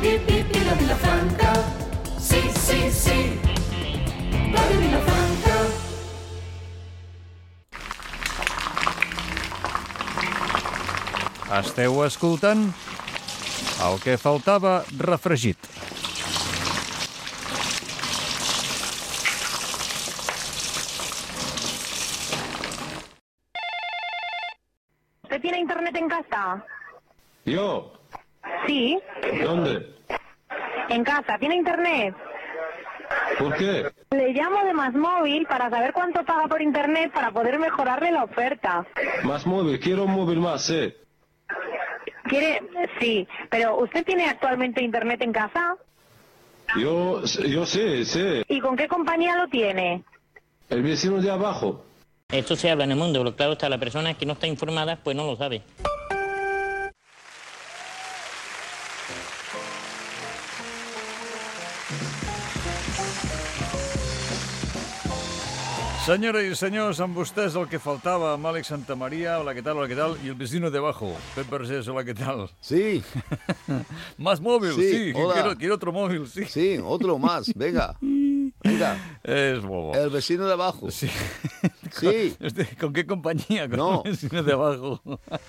la Vilafranca. Sí, sí, sí, Ràdio Vilafranca. Esteu escoltant el que faltava refregit. ¿Usted tiene internet en casa? ¿Yo? Sí, ¿Dónde? en casa. ¿Tiene internet? ¿Por qué? Le llamo de Más Móvil para saber cuánto paga por internet para poder mejorarle la oferta. Más móvil, quiero un móvil más, ¿Quiere? Sí, pero ¿usted tiene actualmente internet en casa? Yo sé. ¿Y con qué compañía lo tiene? El vecino de abajo. Esto se habla en el mundo, pero claro está, la persona que no está informada pues no lo sabe. Senyores i senyors, amb vostès el que faltava, amb Àlex Santamaría, hola, ¿qué tal? Hola, ¿qué tal? Y el vecino de abajo, Pep Vergés, hola, ¿qué tal? Sí. Más móvil, sí. Hola. Quiero otro móvil, sí. Sí, otro más, venga. Es bobo. El vecino de abajo. Sí. Sí. ¿Con qué compañía? Con No. el vecino de abajo.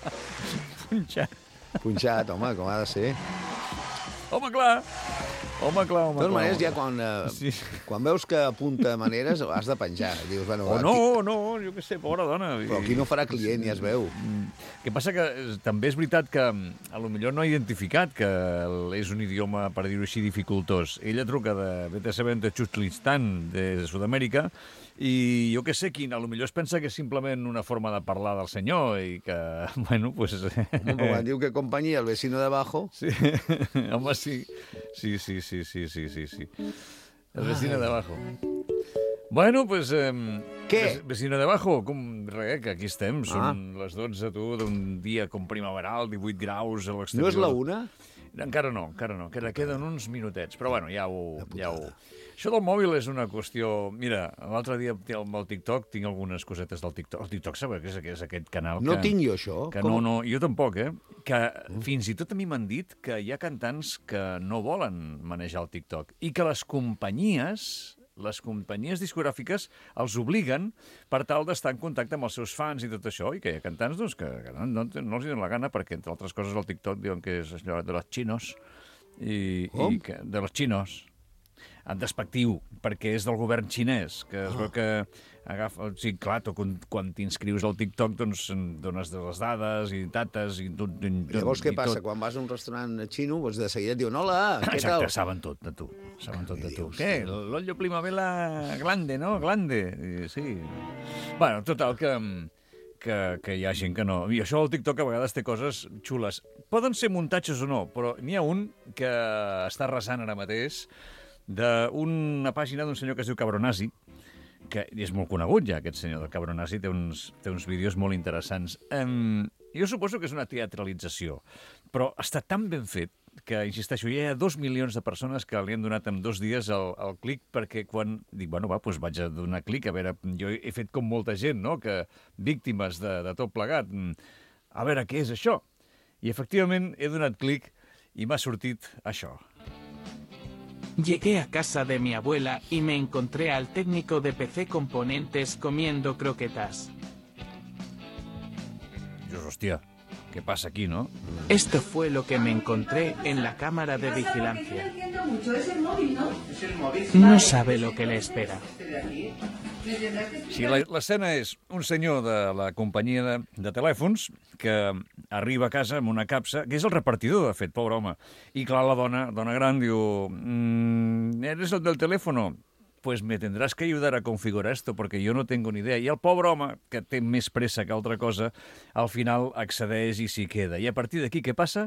Punxat, home, com ha de ser. Home, clar. De totes maneres, ja quan veus que apunta maneres, has de penjar. Dius, bueno, no, jo què sé, pobra dona. Però aquí no farà client, ja es veu. El que passa que també és veritat que a lo millor no ha identificat que és un idioma, per dir-ho així, dificultós. Ella truca vete a saber de Txutlistan, de Sud-amèrica, i jo què sé, a lo millor es pensa que és simplement una forma de parlar del senyor i que, bueno, pues... Home, quan diu que companyia, el vecino de abajo... Sí, home, sí. Sí. El vecino de abajo. Bueno, pues... Què? Vecino de abajo, que aquí estem, són les 12, tu, d'un dia com primaveral, 18 graus a l'exterior. No és la una? Encara no, queden uns minutets, però bueno, ja ho... Això del mòbil és una qüestió... Mira, l'altre dia amb el TikTok tinc algunes cosetes del TikTok. El TikTok sabeu que és aquest canal que... No tinc jo això. Que no, jo tampoc, que fins i tot a mi m'han dit que hi ha cantants que no volen manejar el TikTok i que les companyies discogràfiques els obliguen per tal d'estar en contacte amb els seus fans i tot això, i que hi ha cantants doncs, que no els donen la gana perquè, entre altres coses, el TikTok diuen que és allò de los chinos de los chinos en despectiu, perquè és del govern xinès, que es veu que agafa... Sí, clar, quan t'inscrius al TikTok doncs dones les dades i dates i tot. Llavors què passa? Quan vas a un restaurant xino, doncs de seguida et diuen hola, què tal? Exacte, saben tot de tu. Què? L'ollo primavera glande, no? Glande. Sí. Bueno, total, que hi ha gent que no... I això del TikTok a vegades té coses xules. Poden ser muntatges o no, però n'hi ha un que està arrasant ara mateix d'una pàgina d'un senyor que es diu Cabronasi, que és molt conegut ja, aquest senyor del Cabronasi, té uns vídeos molt interessants. Jo suposo que és una teatralització, però està tan ben fet que, insisteixo, hi ha 2 milions de persones que li han donat en 2 dies el clic, perquè quan dic, bueno, doncs vaig a donar clic, a veure, jo he fet com molta gent, no?, que víctimes de tot plegat, a veure què és això. I efectivament he donat clic i m'ha sortit això. Llegué a casa de mi abuela y me encontré al técnico de PC Componentes comiendo croquetas. Dios, hostia, ¿qué pasa aquí, no? Esto fue lo que me encontré en la cámara de vigilancia. No sabe lo que le espera. Sí, l'escena és un senyor de la companyia de telèfons que arriba a casa amb una capsa, que és el repartidor, de fet, pobre home. I clar, la dona gran diu, ¿eres el del teléfono? Pues me tendrás que ayudar a configurar esto, porque yo no tengo ni idea. I el pobre home, que té més pressa que altra cosa, al final accedeix i s'hi queda. I a partir d'aquí, què passa?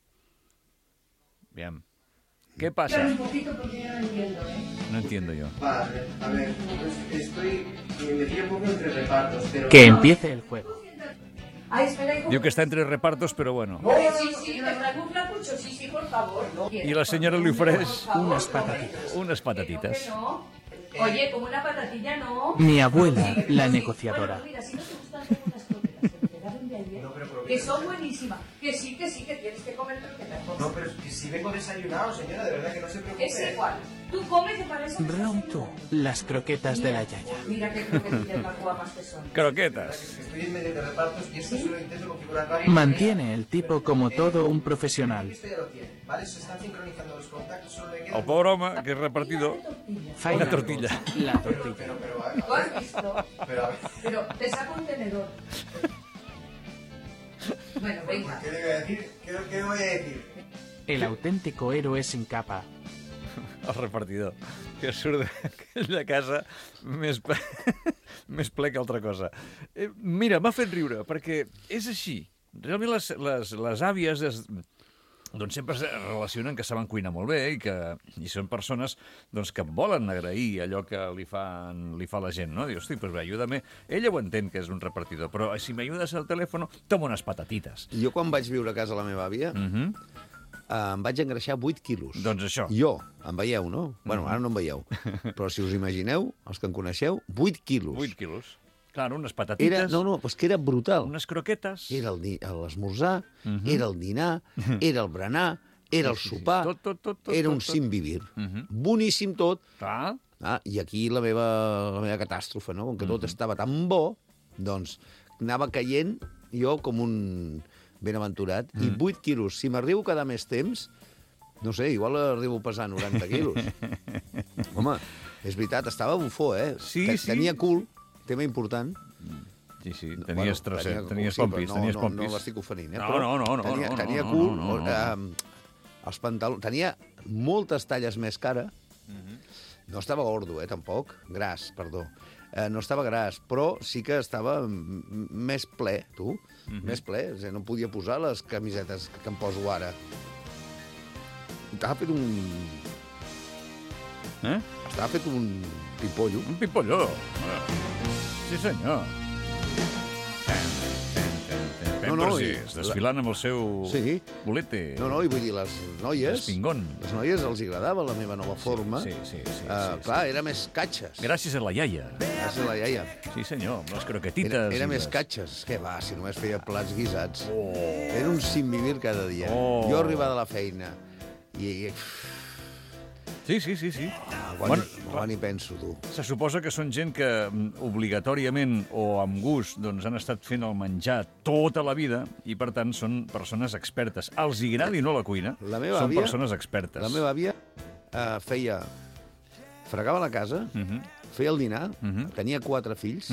Bien. ¿Qué pasa? Un poquito porque yo no entiendo, No entiendo yo. Vale, a ver, pues estoy... Me pillo un poco entre repartos, pero... Que empiece el juego. Ay, espera, hijo. Diu que está entre repartos, pero bueno. Sí, me traigo un flacucho, sí, por favor. No. Y la señora le ofrece unas patatitas. Unas patatitas. No. Oye, como una patatilla, no. Mi abuela, la negociadora. Bueno, mira, si no te gustan las croquetas que te quedaron de ayer, que son buenísimas, que sí, que tienes que comer croquetas. No, pero es que sí. Si vengo desayunado, señora, de verdad que no se preocupe. Es igual. Tú comes y para eso... Rompo las croquetas de la yaya. Mira qué croquetillas más guapas que son. Croquetas. Estoy en medio de repartos y esto solo intento configurar varios... Mantiene el tipo como todo un profesional. Esto ya lo tiene, ¿vale? Se están sincronizando los contactos, solo le queda... El pobre home, que és repartidor, Faena una tortilla. La tortilla. Pero, ¿Lo has visto? pero, a ver, Pero te saco un tenedor. Bueno, venga. ¿qué le voy a decir? ¿Qué voy a decir? El auténtico héroe sin capa. El repartidor, que surt d'aquella casa més ple que altra cosa. Mira, m'ha fet riure, perquè és així. Realment les àvies doncs sempre es relacionen que saben cuinar molt bé i són persones doncs, que volen agrair allò que li fa la gent, no? Diu, hosti, pues ayúdame. Ella ho entén que és un repartidor, però si m'ajudes al telèfon, toma unes patatites. Jo quan vaig viure a casa la meva àvia, em vaig engreixar 8 quilos. Doncs això. Jo, em veieu, no? Bueno, ara no em veieu. Però si us imagineu, els que em coneixeu, 8 quilos. 8 quilos. Clar, unes patatites. No, és que era brutal. Unes croquetes. Era l'esmorzar, era el dinar, era el berenar, era el sopar, Tot. era un sin vivir. Boníssim tot. Clar. I aquí la meva catàstrofe, no? Com que tot estava tan bo, doncs anava caient jo com un benaventurat. I 8 quilos. Si m'arribo a quedar més temps, no sé, igual arribo a pesar 90 quilos. Home, és veritat, estava bufó, eh? Sí. Tenia cul, tema important. Sí, tenies trosset, tenies pompis. No l'estic oferint, eh? No. Tenia cul, els pantalons... Tenia moltes talles més cara. No estava gordo, tampoc. Gras, perdó. No estava gras, però sí que estava més ple, tu. Més ple. No podia posar les camisetes que em poso ara. Estava fet un... Estava fet un pipollo. Un pipollo. Sí, senyor. Desfilant amb el seu bolete. No, i vull dir, les noies... Espingón. Les noies els agradava la meva nova forma. Sí. Clar, era més catxes. Gràcies a la iaia. Gràcies a la iaia. Sí, senyor, amb les croquetites. Era més catxes. Què va, si només feia plats guisats. Era un sin vivir cada dia. Jo arribava de la feina i... Sí. Quan hi penso, tu. Se suposa que són gent que obligatòriament o amb gust doncs, han estat fent el menjar tota la vida i, per tant, són persones expertes. Els hi agradi o no la cuina, són persones expertes. La meva àvia fregava la casa, feia el dinar, tenia 4 fills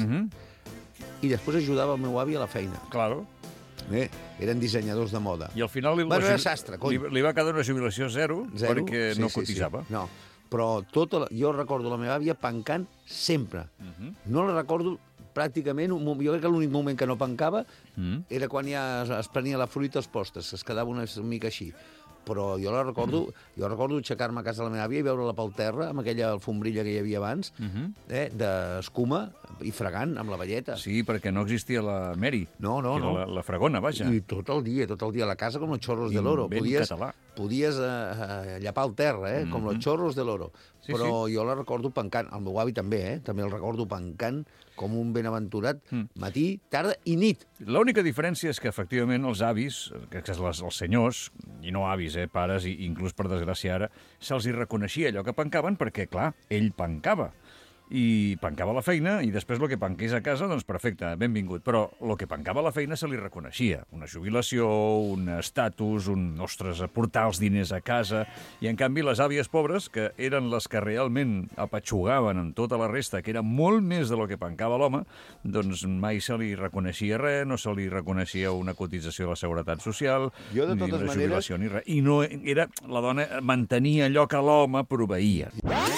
i després ajudava el meu avi a la feina. Claro. Eren dissenyadors de moda. I al final era sastre, li va quedar una jubilació zero perquè no cotitzava. No, però jo recordo la meva àvia pencant sempre. No la recordo pràcticament... Jo crec que l'únic moment que no pencava era quan ja es prenia la fruita als postres, es quedava una mica així. Però jo recordo aixecar-me a casa de la meva àvia i veure-la pel terra, amb aquella alfombrilla que hi havia abans, d'escuma, i fregant amb la velleta. Sí, perquè no existia la Mary. No. La fregona, vaja. I tot el dia a la casa com los chorros de l'oro. Podies llapar el terra, com los chorros de l'oro. Però jo la recordo pencant. El meu avi també, també el recordo pencant com un benaventurat matí, tarda i nit. L'única diferència és que, efectivament, els avis, que els senyors, i no avis, pares, i inclús per desgràcia ara, se'ls hi reconeixia allò que pencaven perquè, clar, ell pencava. I pencava la feina, i després el que penqués a casa, doncs perfecte, benvingut. Però el que pencava a la feina se li reconeixia. Una jubilació, un estatus, ostres, portar els diners a casa. I, en canvi, les àvies pobres, que eren les que realment apatxugaven amb tota la resta, que era molt més de lo que pencava l'home, doncs mai se li reconeixia res, no se li reconeixia una cotització de la Seguretat Social, ni una jubilació, ni res. I no era... La dona mantenia allò que l'home proveïa.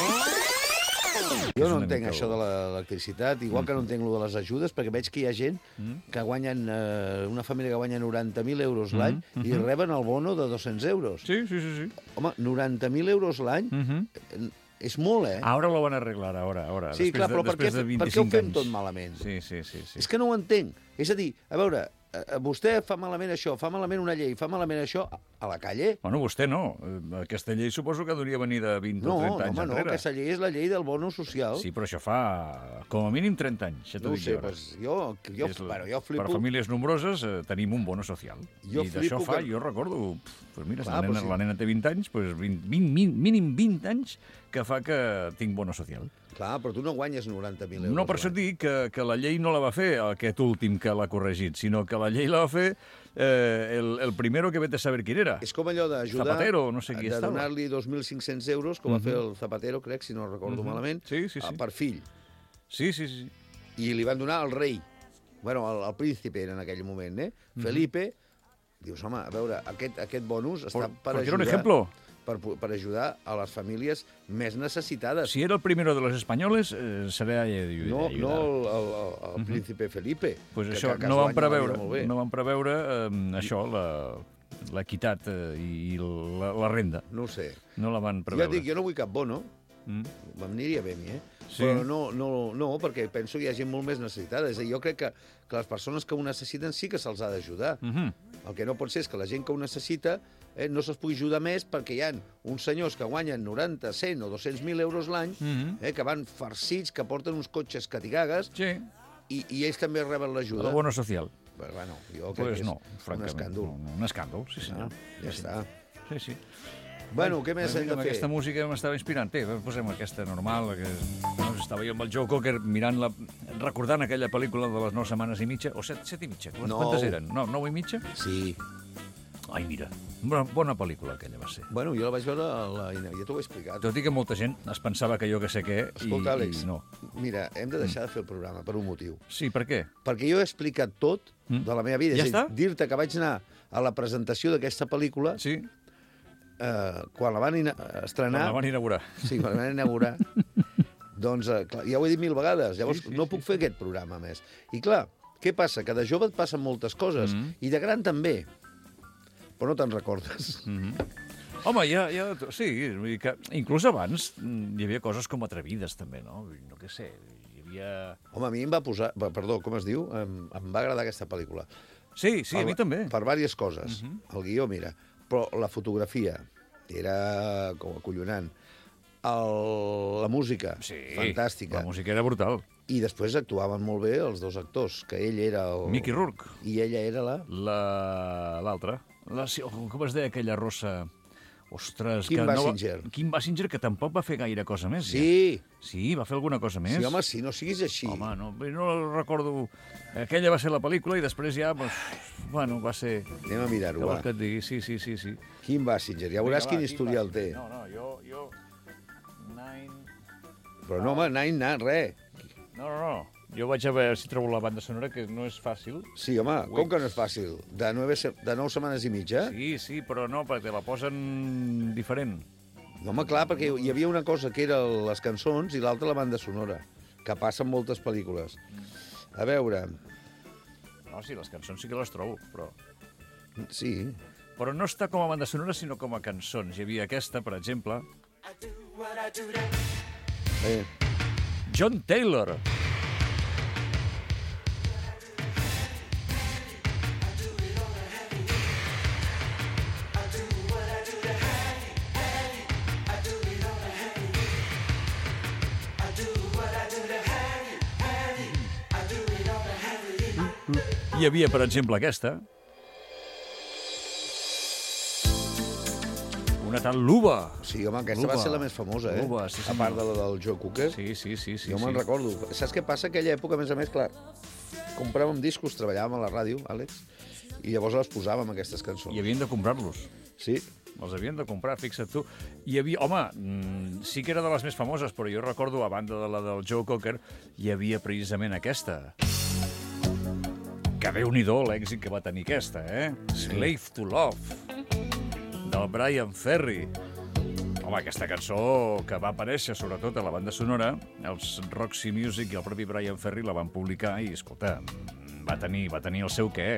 Jo no entenc això de l'electricitat, igual que no entenc lo de les ajudes, perquè veig que hi ha gent que guanyen, una família que guanya 90.000 euros l'any i reben el bono de 200 euros. Sí. Home, 90.000 euros l'any és molt, Ara lo van arreglar, ara. Sí, clar, però per què ho fem tot malament? Sí. És que no ho entenc. És a dir, a veure, vostè fa malament això, fa malament una llei, fa malament això, a la calle. Bueno, vostè no. Aquesta llei suposo que hauria venir de 20 o 30 anys enrere. No, aquesta llei és la llei del bono social. Sí, però això fa com a mínim 30 anys, ja t'ho No ho dic sé, jo ara. jo flipo. Per famílies nombroses tenim un bono social. Jo I d'això flipo fa, que- jo recordo, pues mira, Clar, però la nena té 20 anys, pues mínim 20 anys que fa que tinc bono social. Clar, però tu no guanyes 90.000 euros. No, per això et dic que la llei no la va fer aquest últim que l'ha corregit, sinó que la llei la va fer el primero que vete a saber quién era. És com allò d'ajudar... Zapatero, no sé qui de estava. donar-li 2.500 euros, com va fer el Zapatero, crec, si no recordo malament, Sí. per fill. Sí. I li van donar al rei. Bueno, el príncipe era en aquell moment, Felipe. Dius, home, a veure, aquest bonus està per Porque era un ajudar... ejemplo. Per ajudar a les famílies més necessitades. Si era el primero de los españoles, serà No el príncipe Felipe. Pues que això, es no van guanya la vida preveure, molt bé. no van preveure això, l'equitat i la renda. No ho sé. No la van Ja preveure. dic, jo no vull cap bono. M'aniria bé a mi, Sí. Però no, perquè penso que hi ha gent molt més necessitada. És a dir, jo crec que les persones que ho necessiten sí que se'ls ha d'ajudar. El que no pot ser és que la gent que ho necessita no se'ls pugui ajudar més perquè hi ha uns senyors que guanyen 90, 100 o 200.000 euros l'any, que van farcits, que porten uns cotxes que t'hi cagues, Sí, i ells també reben l'ajuda. el bono social. Però, bueno, jo crec Pues que és no, un francament. escàndol. No, un escàndol, sí senyor. Ja està. Sí. Bueno, què més hem de Amb fer? aquesta música m'estava inspirant. Posem aquesta normal. Estava jo amb el Joe Cocker recordant aquella pel·lícula de les 9 setmanes i mitja, o 7 i mitja. Quantes eren? 9 i mitja? Sí. Ai, mira, bona pel·lícula aquella va ser. Bueno, jo la vaig veure, ja t'ho he explicat. Tot i que molta gent es pensava que jo que sé què, Escolta, Àlex, i no. mira, hem de deixar de fer el programa per un motiu. Sí, per què? Perquè jo he explicat tot de la meva vida. Ja És a està? dir, dir-te que vaig anar a la presentació d'aquesta pel·lícula Sí, quan la van estrenar... la van inaugurar. Sí, quan la van inaugurar. Doncs, clar, ja ho he dit 1000 vegades, llavors no puc fer aquest programa més. I clar, què passa? Que de jove et passen moltes coses, i de gran també, però no te'n recordes. Home, sí, vull dir que inclús abans hi havia coses com atrevides, també, no? No què sé, hi havia... Home, a mi em va posar... Perdó, com es diu? Em va agradar aquesta pel·lícula. Sí, a mi també. Per diverses coses. El guió, mira. Però la fotografia era com acollonant. La música, Sí, fantàstica. la música era brutal. I després actuaven molt bé els dos actors, que ell era el... Mickey Rourke. I ella era la... L'altra. Com es deia aquella rossa? Ostres, Kim que Basinger. Kim Basinger, que tampoc va fer gaire cosa més. Sí, Ja. Sí, va fer alguna cosa més. sí, home, sí, no siguis així. Home, no recordo... Aquella va ser la pel·lícula i després ja, doncs, bueno, va ser... Anem a mirar-ho, Què vols va. que et digui? Sí. Kim Basinger, ja veuràs quin historial té. No, jo... Però no, home, res. No. Jo vaig a veure si trobo la banda sonora, que no és fàcil. Sí, home, com que no és fàcil? De 9 setmanes i mitja? Sí, però no, perquè la posen diferent. No, home, clar, perquè hi havia una cosa que era les cançons i l'altra la banda sonora, que passa en moltes pel·lícules. A veure... No, sí, les cançons sí que les trobo, però... Sí. Però no està com a banda sonora, sinó com a cançons. Hi havia aquesta, per exemple... John Taylor. Hi havia, per exemple, aquesta. Una tal Luba. Sí, home, aquesta va ser la més famosa, Luba, sí, a part de la del Joe Cooker. Sí. Jo me'n recordo. Saps què passa? Aquella època, a més, clar, compràvem discos, treballàvem a la ràdio, Àlex, i llavors les posàvem, aquestes cançons. I havien de comprar-los. Sí. Els havien de comprar, fixa't tu. Hi havia, home, sí que era de les més famoses, però jo recordo, a banda de la del Joe Cocker, hi havia precisament aquesta. Que Déu-n'hi-do l'èxit que va tenir aquesta, Slave to Love, del Brian Ferry. Home, aquesta cançó que va aparèixer sobretot a la banda sonora, els Roxy Music i el propi Brian Ferry la van publicar i, escolta, va tenir el seu què,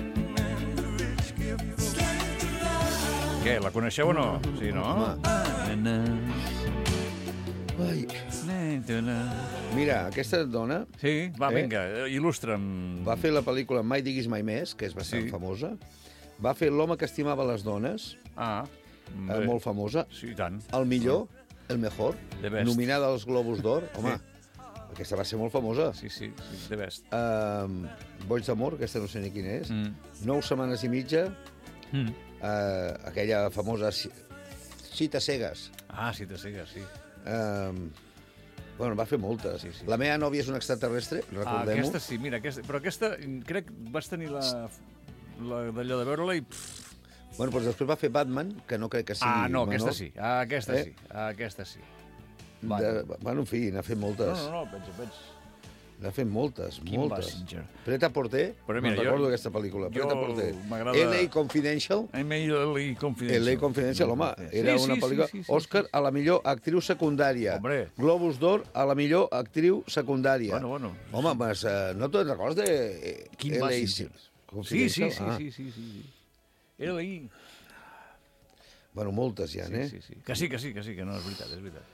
Què, la coneixeu o no? Sí, no? Ai. Mira, aquesta dona Sí, va, vinga, il·lustra'm. va fer la pel·lícula My Dick is My Mess, que és bastant famosa. Va fer L'home que estimava les dones, molt famosa. Sí, i tant. El millor, el mejor, The Best. nominada als Globus d'Or. Home, aquesta va ser molt famosa. Sí, The Best. Boig d'amor, aquesta no sé ni quina és. 9 setmanes i mitja. Aquella famosa Cita cegues. Cita cegues, sí. Bueno, va fer moltes. Sí. La meva nòvia és un extraterrestre, recordem-ho. Aquesta sí, mira, però aquesta, crec que vas tenir d'allò de veure-la i... Bueno, doncs després va fer Batman, que no crec que sigui no, menor. Aquesta sí. Bueno, en fi, n'ha fet moltes. No, pensa. N'ha fet moltes. Kim Basinger. Pret-a-porter, me'n recordo aquesta pel·lícula. Pret-a-porter. m'agrada- L.A. Confidential. L.A. Confidential. L.A. Confidential, home, era una pel·lícula... Òscar a la millor actriu secundària. Hombre. Globus d'Or a la millor actriu secundària. Bueno. Home, no te'n recordes de Kim L.A. Basinger. Confidential? Sí. L.A. Bueno, moltes ja, Sí. Que sí, que no, és veritat.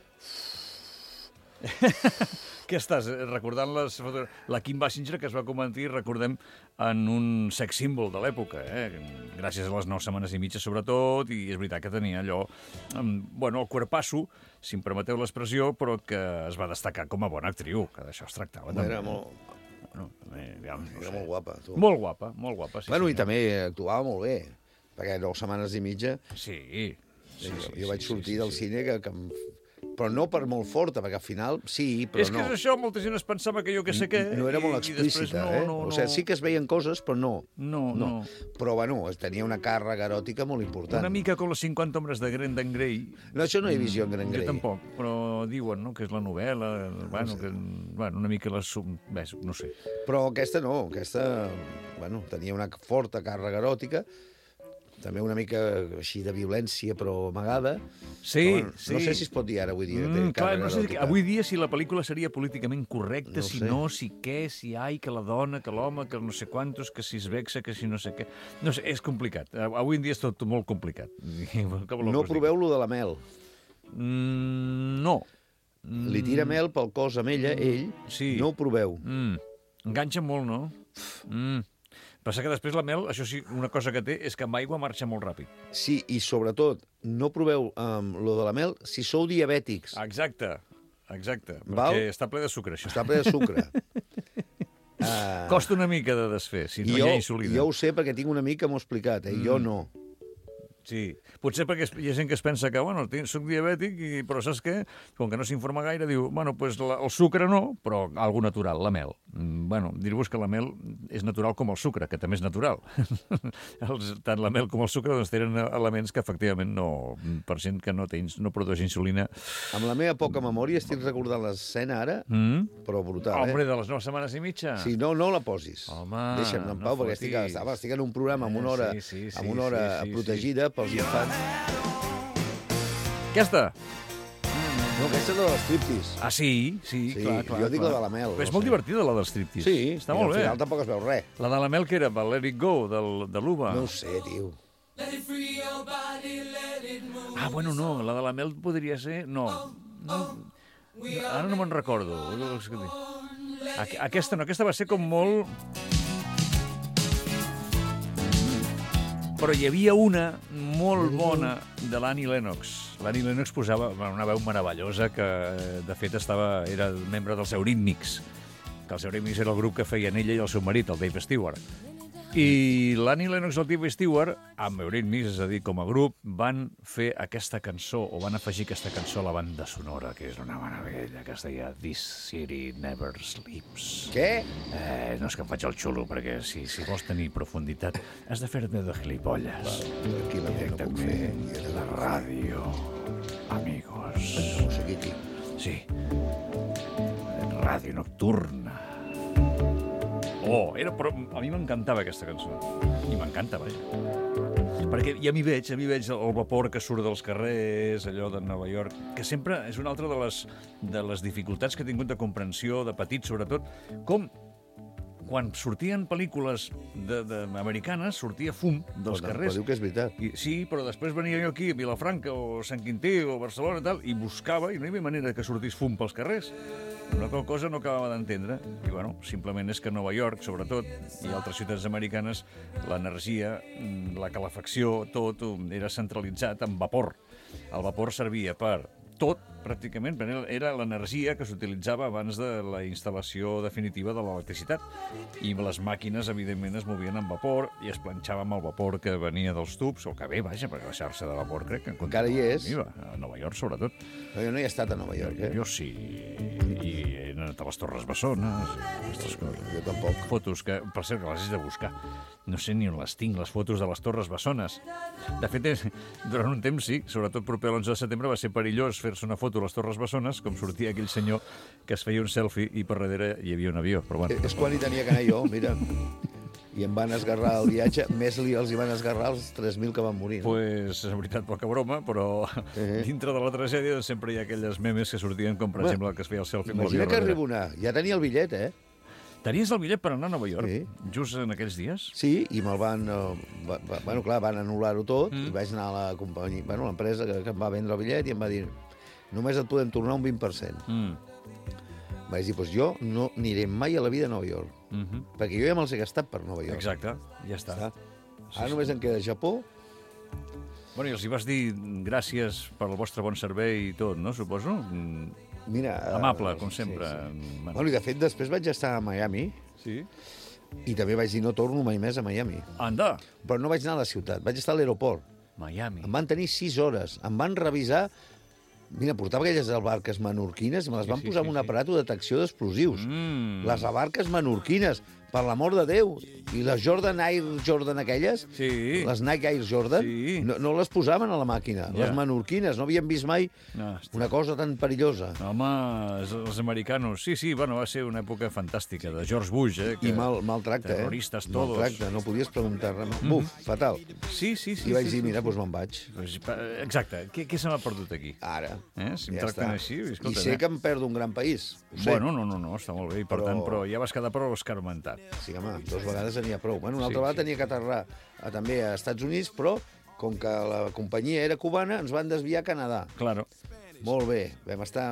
Què estàs recordant la Kim Basinger, que es va convertir, recordem, en un sex símbol de l'època, gràcies a les 9 setmanes i mitja, sobretot, i és veritat que tenia allò, el cuerpasso, si em permeteu l'expressió, però que es va destacar com a bona actriu, que d'això es tractava. Era molt... Era molt guapa, tu. Molt guapa, sí. Bueno, i també actuava molt bé, perquè 9 setmanes i mitja... Sí. Jo vaig sortir del cine però no per molt forta, perquè al final sí, però no. És que és això, molta gent es pensava que jo que sé què... No era molt explícita, O sigui, sí que es veien coses, però no. No. Però, bueno, tenia una càrrega eròtica molt important. Una mica com les 50 hombres de Brendan Gray. No, això no hi ha visió en Brendan Gray. Jo tampoc, però diuen, no?, que és la novel·la, una mica les... no sé. Però aquesta no, tenia una forta càrrega eròtica, també una mica així de violència, però amagada. Sí. No sé si es pot dir ara avui dia. Clar, no sé avui dia si la pel·lícula seria políticament correcta, si què, si que la dona, que l'home, que no sé quantos, que si es vexa, que si no sé què... No sé, és complicat. Avui en dia és tot molt complicat. No proveu lo de la mel. No. Li tira mel pel cos amb ella, ell, no ho proveu. Enganxa molt, no? Passa que després la mel, això sí, una cosa que té és que amb aigua marxa molt ràpid. Sí, i sobretot, no proveu lo de la mel si sou diabètics. Exacte, perquè està ple de sucre, això. Està ple de sucre. Costa una mica de desfer, si no hi ha insulina. Jo ho sé perquè tinc un amic que m'ho ha explicat, jo no. Sí, potser perquè hi ha gent que es pensa que, soc diabètic, però saps què? Com que no s'informa gaire, diu, pues el sucre no, però algo natural, la mel. Dir-vos que la mel és natural com el sucre, que també és natural. Tant la mel com el sucre tenen elements que efectivament per gent que no produeix insulina. Amb la meva poca memòria estic recordant l'escena ara, però brutal, Hombre, de les 9 setmanes i mitja? Sí, no la posis. Home, deixa'm en pau, perquè estic en un programa amb una hora protegida pels infants. Aquesta? No, aquesta és la dels striptease. Sí, clar. Jo dic la de la mel. Però és molt divertida, la dels striptease. Sí, està molt bé. Al final tampoc es veu res. La de la mel que era, Let It Go, de l'Uva. No ho sé, tio. No, la de la mel podria ser... No. Ara no me'n recordo. Aquesta no, aquesta va ser com molt... Però hi havia una molt bona de l'Annie Lennox. L'Annie Lennox posava una veu meravellosa que, de fet, era membre dels Eurythmics, que els Eurythmics era el grup que feien ella i el seu marit, el Dave Stewart. I l'Annie Lennox i el Dave Stewart, amb Eurythmics, és a dir, com a grup, van fer aquesta cançó, o van afegir aquesta cançó a la banda sonora, que és una meravella, que es deia This City Never Sleeps. Què? No és que em faig el xulo, perquè si vols tenir profunditat has de fer-te de gilipolles. Tranquil·lament, no puc fer. La ràdio, amigos. Musiquiti. Sí. Ràdio nocturna. Però a mi m'encantava aquesta cançó. I m'encanta, vaja. Perquè ja m'hi veig el vapor que surt dels carrers, allò de Nova York, que sempre és una altra de les dificultats que he tingut de comprensió, de petit sobretot, com quan sortien pel·lícules americanes, sortia fum dels carrers. Però diu que és veritat. Sí, però després venia jo aquí a Vilafranca o Sant Quintí o Barcelona i tal, i buscava, i no hi havia manera que sortís fum pels carrers. Una qual cosa no acabava d'entendre. I, bueno, simplement és que a Nova York, sobretot, i altres ciutats americanes, l'energia, la calefacció, tot era centralitzat en vapor. El vapor servia per tot, pràcticament, era l'energia que s'utilitzava abans de la instal·lació definitiva de l'electricitat. I les màquines, evidentment, es movien amb vapor i es planxava amb el vapor que venia dels tubs, o que ve, vaja, perquè la xarxa de vapor crec que encara hi és. Viva, a Nova York, sobretot. No, jo no hi he estat a Nova York, Jo sí, i he anat a les Torres Bessones, aquestes coses. Jo tampoc. Fotos que, per cert, que les he de buscar. No sé ni on les tinc, les fotos de les Torres Bessones. De fet, durant un temps, sí, sobretot proper a l'11 de setembre, va ser perillós fer-se una foto a les Torres Bessones, com sortia aquell senyor que es feia un selfie i per darrere hi havia un avió. Però bueno. És quan hi tenia que anar jo, mira. I em van esgarrar el viatge, més els hi van esgarrar els 3.000 que van morir. No? Pues, és veritat, poca broma, però dintre de la tragèdia sempre hi ha aquelles memes que sortien, com per exemple el que es feia el selfie amb l'avió. Imagina que arribo a anar. Ja tenia el bitllet, Tenies el bitllet per anar a Nova York, just en aquells dies? Sí, i me'l van... Bueno, clar, van anul·lar-ho tot i vaig anar a la companyia, bueno, l'empresa que em va vendre el bitllet i em va dir només et podem tornar un 20%. Vaig dir, doncs jo no aniré mai a la vida a Nova York, perquè jo ja me'ls he gastat per Nova York. Exacte, ja està. Ara només em queda Japó. Bueno, i els hi vas dir gràcies per el vostre bon servei i tot, no, suposo? Mira, amable, com sempre. Sí. Bueno, i de fet, després vaig estar a Miami. Sí. I també vaig dir, no torno mai més a Miami. Anda! Però no vaig anar a la ciutat, vaig estar a l'aeroport. Miami. Em van tenir 6 hores. Em van revisar... Mira, portava aquelles albarques menorquines, me les van posar amb un aparat de detecció d'explosius. Les albarques menorquines, per l'amor de Déu. I les Jordan Air Jordan aquelles, les Nike Air Jordan, no les posaven a la màquina. Les menorquines, no havíem vist mai una cosa tan perillosa. Home, els americanos. Sí, bueno, va ser una època fantàstica, de George Bush, I maltracte, terroristes todos. Maltracte, no podies preguntar res. Buf, fatal. Sí. I vaig dir, mira, doncs me'n vaig. Exacte. Què se m'ha perdut aquí? Ara. Si em tracten així, escolta. I sé que em perdo un gran país. Bueno, no, està molt bé. I per tant, però ja vas quedar prou escarmentat. Sí, home, 2 vegades n'hi ha prou. Bueno, una altra vegada tenia que aterrar també a Estats Units, però com que la companyia era cubana, ens van desviar a Canadà. Claro. Molt bé, vam estar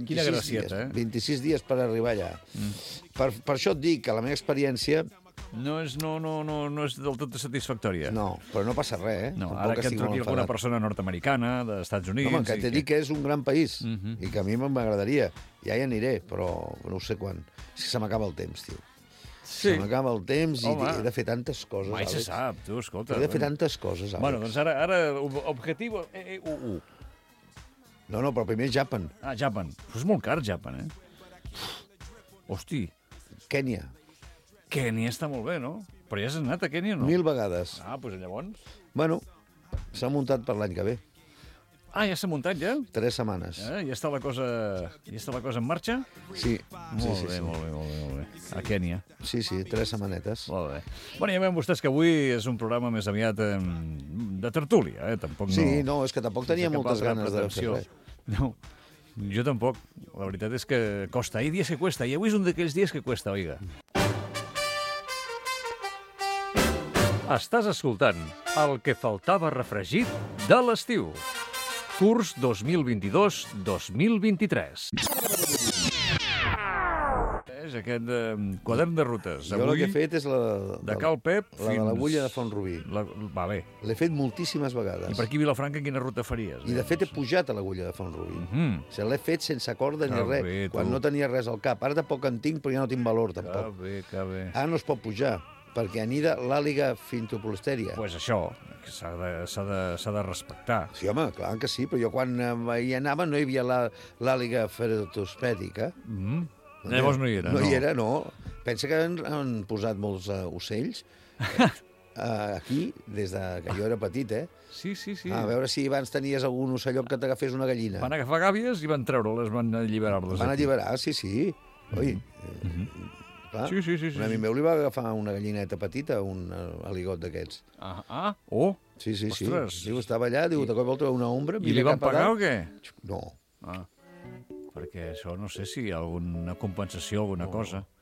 26 dies per arribar allà. Per això et dic que la meva experiència... No és del tot satisfactòria. No, però no passa res, No, ara que entro aquí alguna persona nord-americana, d'Estats Units... Home, que t'he dit que és un gran país i que a mi m'agradaria. Ja hi aniré, però no sé quan. És que se m'acaba el temps, tio. Se m'acaba el temps i he de fer tantes coses, Àlex. Mai se sap, tu, escolta. He de fer tantes coses, Àlex. Bueno, doncs ara objectiu... No, però primer Japan. Japan. Però és molt car, Japan, Hosti. Kènia. Kènia està molt bé, no? Però ja has anat a Kènia, no? 1000 vegades. Doncs llavors... Bueno, s'ha muntat per l'any que ve. Ja s'ha muntat, ja? 3 setmanes. Ja està la cosa en marxa? Sí. Molt bé. A Kènia. Sí, 3 setmanetes. Molt bé. Bueno, ja veuen vostès que avui és un programa més aviat de tertúlia, Tampoc no... Sí, no, és que tampoc tenia moltes ganes de fer res. No, jo tampoc. La veritat és que costa. Hi ha dies que cuesta, i avui és un d'aquells dies que cuesta, oiga. Estàs escoltant el que faltava refregit de l'estiu. Curs 2022-2023. És aquest quadern de rutes. Jo el que he fet és la de Cal Pep la de l'Agulla de Font-rubí. Va bé. L'he fet moltíssimes vegades. I per aquí a Vilafranca quina ruta faries? I de fet he pujat a l'Agulla de Font-rubí. L'he fet sense corda ni res, quan no tenia res al cap. Ara tampoc en tinc, però ja no tinc valor, tampoc. Que bé. Ara no es pot pujar, perquè anida l'àliga fintoplostèria. Pues això, s'ha de respectar. Sí, home, clar que sí, però jo quan hi anava no hi havia l'àliga feratospèdica. Llavors no hi era, no? No hi era, no. Pensa que han posat molts ocells aquí, des que jo era petit, Sí. A veure si abans tenies algun ocellot que t'agafés una gallina. Van agafar gàbies i van treure-les, van alliberar-les. Van alliberar, sí. Oi, clar, sí. Un amic meu li va agafar una gallineta petita, un aligot d'aquests. Sí. Diu, estava allà, diu, de cop vol trobar una ombra... I li van pagar o què? No. Perquè això no sé si hi ha alguna compensació, alguna cosa.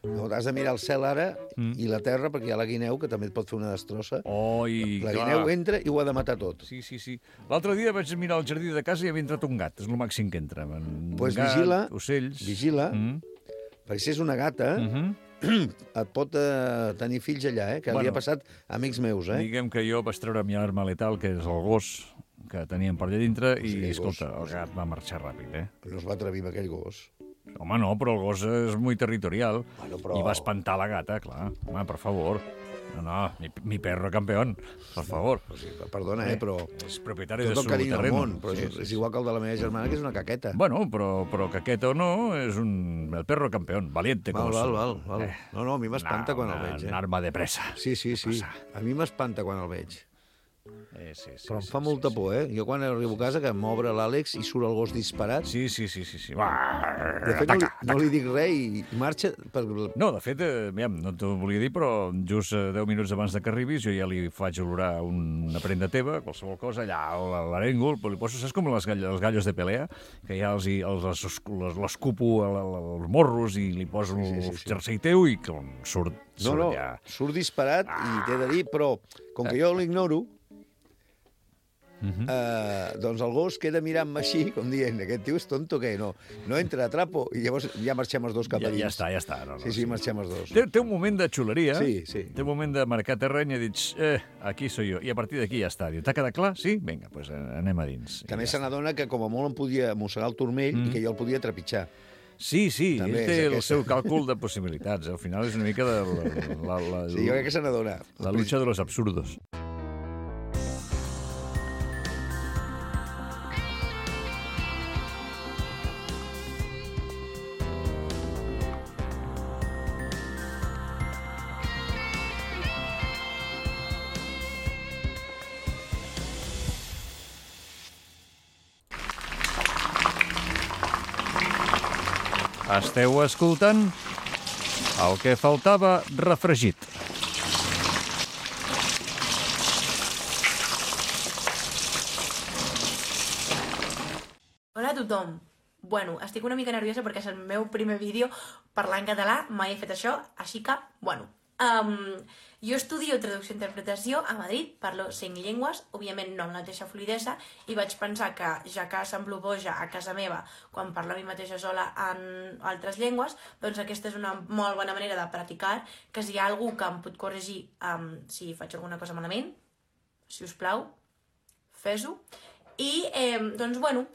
No, t'has de mirar el cel ara i la terra, perquè hi ha la guineu, que també et pot fer una destrossa. Oh, i La clar. guineu entra i ho ha de matar tot. Sí. L'altre dia vaig mirar el jardí de casa i havia entrat un gat. És el màxim que entra. Pues gat, vigila, ocells... vigila, perquè si és una gata, et pot tenir fills allà, que li ha passat a amics meus, Diguem que jo vaig treure mi arma letal, que és el gos que teníem per allà dintre, i, escolta, el gat va marxar ràpid, No es va atrevir amb aquell gos. Home, no, però el gos és molt territorial. Bueno, però... I va espantar la gata, clar. Home, per favor. No, mi perro campeón, per favor. Perdona, però... És propietari de tot su el carinyo del terreno. món, però és igual que el de la meva germana, que és una caqueta. Bueno, però caqueta o no, és el perro campeón, valiente com Val. No, a mi m'espanta quan el veig. Un arma de pressa. Sí. A mi m'espanta quan el veig. Sí, però em fa molta por, Jo quan arribo a casa que m'obre l'Àlex i surt el gos disparat. Sí. De fet, no li dic res i marxa... No, de fet, no t'ho volia dir, però just 10 minuts abans de que arribis jo ja li faig olorar una prenda teva, qualsevol cosa, allà l'arengo, li poso, saps com els gallos de pelea, que ja l'escupo als morros i li poso el jersei teu i com surt ja... Surt disparat i t'he de dir, però com que jo l'ignoro, doncs el gos queda mirant-me així, com dient, aquest tio és tonto, què? No entra, atrapo, i llavors ja marxem els dos cap a dins. Ja està. Sí, marxem els dos. Té un moment de xuleria, sí. Té un moment de marcar terreny i dius, aquí soy jo, i a partir d'aquí ja està. T'ha quedat clar? Sí? Vinga, doncs anem a dins. També se n'adona que com a molt em podia mossegar el turmell i que jo el podia trepitjar. Sí, ell té el seu càlcul de possibilitats. Al final és una mica de... Sí, jo crec que se n'adona. La lucha de los absurdos. Esteu escoltant el que faltava refregit. Hola a tothom. Bueno, estic una mica nerviosa perquè és el meu primer vídeo parlant català, mai he fet això, així que, bueno... jo estudio traducció i interpretació a Madrid, parlo 5 llengües, òbviament no amb la mateixa fluidesa, i vaig pensar que, ja que semblo boja a casa meva quan parlo a mi mateixa sola en altres llengües, doncs aquesta és una molt bona manera de practicar, que si hi ha algú que em pot corregir si faig alguna cosa malament, si us plau, fes-ho. I, doncs, bueno,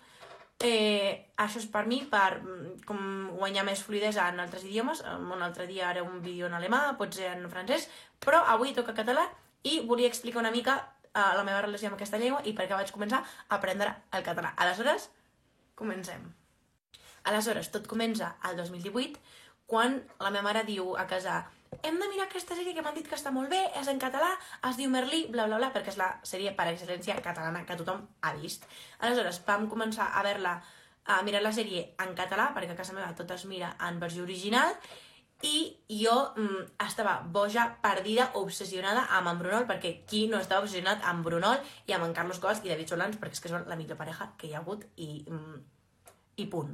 això és per mi, per guanyar més fluidesa en altres idiomes. Un altre dia haré un vídeo en alemà, potser en francès, però avui toca català i volia explicar una mica la meva relació amb aquesta llengua i per què vaig començar a aprendre el català. Aleshores, comencem. Aleshores, tot comença al 2018, quan la meva mare diu a casa: hem de mirar aquesta sèrie que m'han dit que està molt bé, és en català, es diu Merlí, bla, bla, bla, perquè és la sèrie per excel·lència catalana que tothom ha vist. Aleshores, vam començar a mirar la sèrie en català, perquè a casa meva tot es mira en versió original, i jo estava boja, perdida, obsessionada amb en Brunol, perquè qui no estava obsessionat amb Brunol i amb en Carlos Coas i David Solans, perquè és que és la millor pareja que hi ha hagut i punt.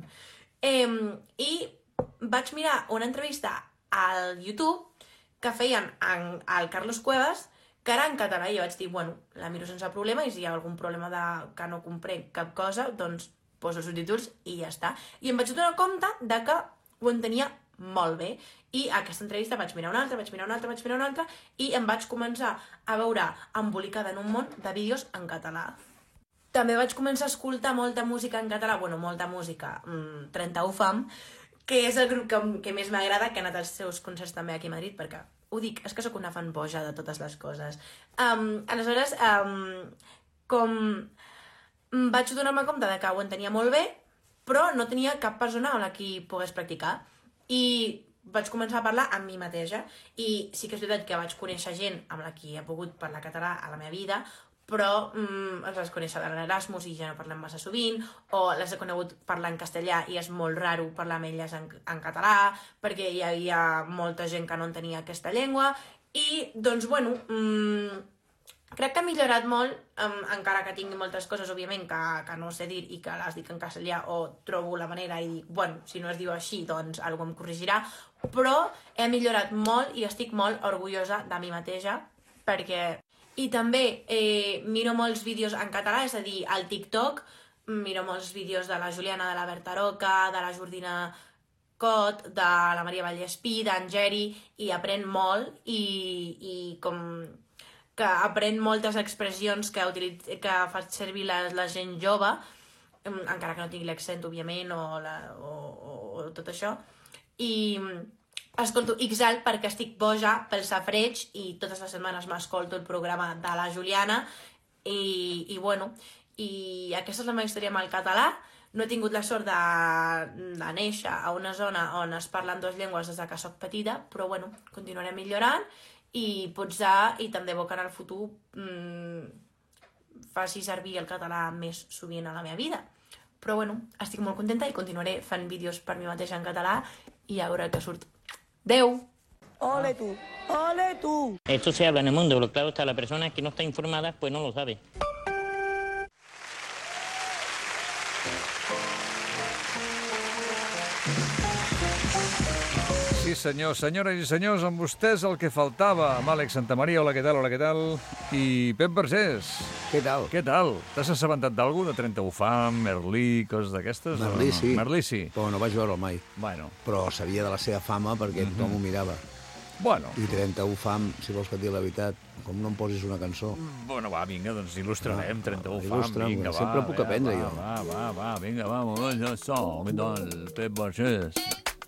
I vaig mirar una entrevista al YouTube que feien al Carlos Cuevas, que era en català, i jo vaig dir, bueno, la miro sense problema, i si hi ha algun problema que no comprenc cap cosa, doncs poso subtítols i ja està. I em vaig donar compte de que ho entenia molt bé, i aquesta entrevista vaig mirar una altra, i em vaig començar a veure embolicada en un món de vídeos en català. També vaig començar a escoltar molta música en català, bueno, molta música, 31 Fam, que és el grup que més m'agrada, que ha anat als seus concerts també aquí a Madrid, perquè ho dic, és que sóc una fan boja de totes les coses. Aleshores, com vaig donar-me compte de que ho entenia molt bé, però no tenia cap persona amb la qui pogués practicar. I vaig començar a parlar amb mi mateixa, i sí que és veritat que vaig conèixer gent amb la qui he pogut parlar català a la meva vida, però els vaig conèixer de l'Erasmus i ja no parlem massa sovint, o les he conegut parlar en castellà i és molt raro parlar amb elles en català, perquè hi havia molta gent que no entenia aquesta llengua, i doncs, bueno, crec que ha millorat molt, encara que tingui moltes coses, òbviament, que no sé dir i que les dic en castellà o trobo la manera i dic, bueno, si no es diu així, doncs algú em corregirà, però he millorat molt i estic molt orgullosa de mi mateixa, perquè... I també miro molts vídeos en català, és a dir, al TikTok miro molts vídeos de la Juliana, de la Berta Roca, de la Jordina Cot, de la Maria Vallespí, d'en Geri, i aprenc molt i com que aprenc moltes expressions que fa servir la gent jove, encara que no tingui l'accent, òbviament, o tot això. I escolto XAL perquè estic boja pel safareig i totes les setmanes m'escolto el programa de la Juliana i bueno, i aquesta és la meva història amb el català. No he tingut la sort de néixer a una zona on es parlen dues llengües des que soc petita, però bueno, continuaré millorant i potser, i tant de bo que en el futur faci servir el català més sovint a la meva vida. Però bueno, estic molt contenta i continuaré fent vídeos per mi mateixa en català i a veure què surt. Deu! ¡Ole tú! ¡Ole tú! Esto se habla en el mundo, pero claro está, la persona que no está informada pues no lo sabe. Sí, senyor, senyores i senyors, amb vostès el que faltava, amb Àlex Santamaria, hola, què tal, i Pep Vergés. Què tal? Què tal? T'has assabentat d'algú, de 31 Fam, Merlí, coses d'aquestes? Merlí, no? sí. Merlí, sí. Però no vaig veure'l mai. Bueno. Però sabia de la seva fama perquè tothom ho mirava. Bueno. I 31 Fam, si vols que et digui la veritat, com no em posis una cançó. Bueno, va, vinga, doncs il·lustrarem, 31 Fam, il·lustra'm, vinga, va. sempre puc aprendre, jo. Va, vinga, va, ja està, què tal, Pep Vergés.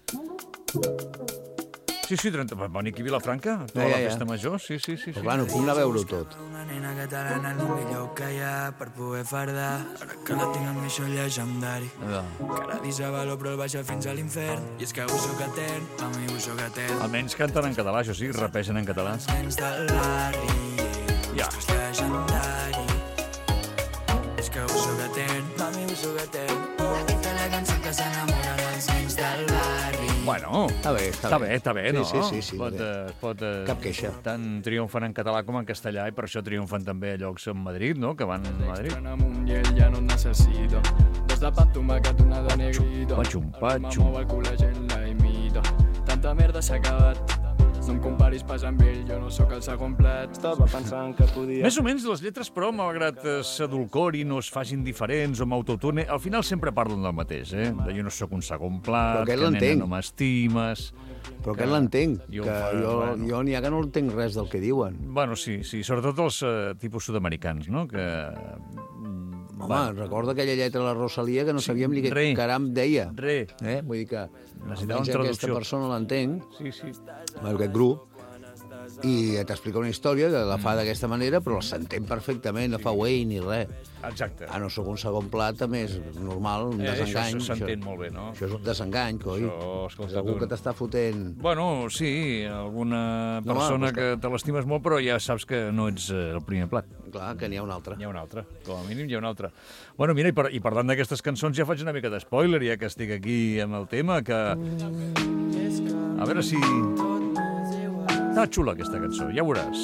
Sí, 30, va venir aquí a Vilafranca, a la festa major, sí. Però clar, no puc anar a veure-ho tot. Una nena catalana el millor que hi ha per poder fardar. Ara que la tinc amb mi, això llegendari. Cara d'Isa valor, però el baixa fins a l'infern. I és que ho soc etern, a mi ho soc etern. Almenys canten en català, això sí, rapegen en català. Els nens del barri, ja. És llegendari. És que ho soc etern, a mi ho soc etern. I la cançó que s'enamoren els nens del barri. Bueno, està bé, no? Sí, Pot, cap queixa. Tant triomfen en català com en castellà i per això triomfen també a llocs a Madrid, no? Que van a Madrid. Amunt i ell ja no et necessita. Dos de pa tomàquet, una de negrito. Patxum. Mou el cul, la gent la imita. Tanta merda s'ha acabat. No em comparis pas amb ell, jo no sóc el segon plat. Estava pensant que podia... Més o menys les lletres, però, malgrat s'adulcorin o es facin diferents o m'autotune, al final sempre parlen del mateix, eh? De jo no sóc un segon plat, que nena no m'estimes... Però aquest l'entenc, que jo n'hi ha que no entenc res del que diuen. Bueno, sí, sobretot els tipus sud-americans, no? Que... Home, recorda aquella lletra de la Rosalia que no sabíem ni què caram deia. Vull dir que almenys aquesta persona l'entenc, aquest grup, i t'explica una història que la fa d'aquesta manera, però s'entén perfectament, no fa uei ni res. Exacte. No sóc un segon plat, també és normal, un desengany. Això s'entén molt bé, no? Això és un desengany, coi. És algú que t'està fotent... Bueno, sí, alguna persona que te l'estimes molt, però ja saps que no ets el primer plat. Clar, que n'hi ha un altre. N'hi ha un altre, com a mínim hi ha un altre. Bueno, mira, i parlant d'aquestes cançons ja faig una mica d'espoiler, ja que estic aquí amb el tema, que... A veure si... Està xula aquesta cançó, ja veuràs.